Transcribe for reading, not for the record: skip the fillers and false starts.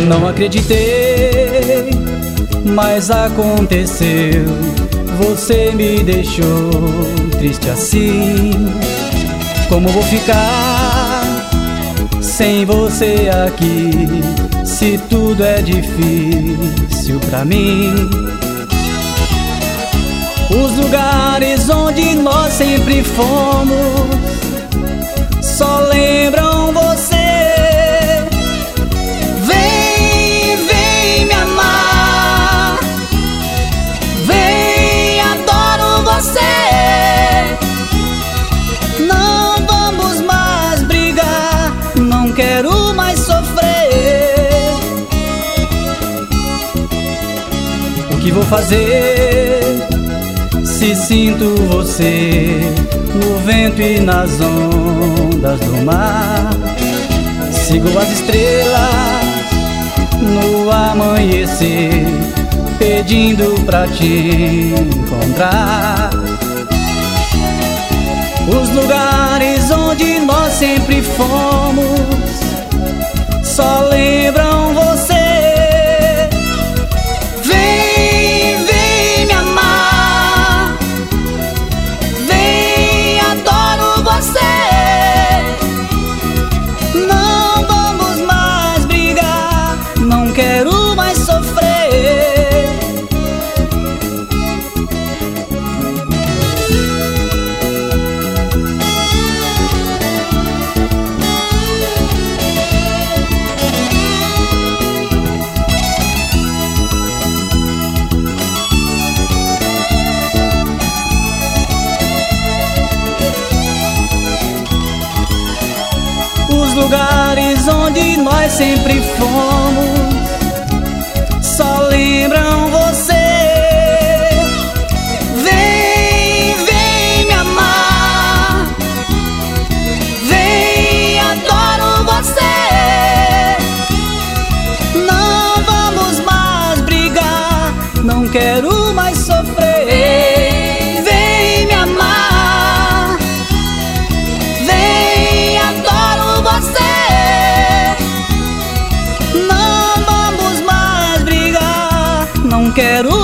Não acreditei, mas aconteceu. Você me deixou triste assim. Como vou ficar sem você aqui, se tudo é difícil pra mim? Os lugares onde nós sempre fomos só lembram você. Vem, vem me amar, vem, adoro você. Não vamos mais brigar, não quero mais sofrer. O que vou fazer se sinto você no vento e nas ondas do mar? Sigo as estrelas no amanhecer, pedindo pra te encontrar. Os lugares onde nós sempre fomos só lembram você. Vem, vem me amar, vem, adoro você. Não vamos mais brigar, não quero mais sofrer. Os lugares onde nós sempre fomos só lembram você. Vem, vem me amar, vem, adoro você. Não vamos mais brigar, não quero mais sofrer. Vem me amar, vem, adoro você. Não vamos mais brigar, não quero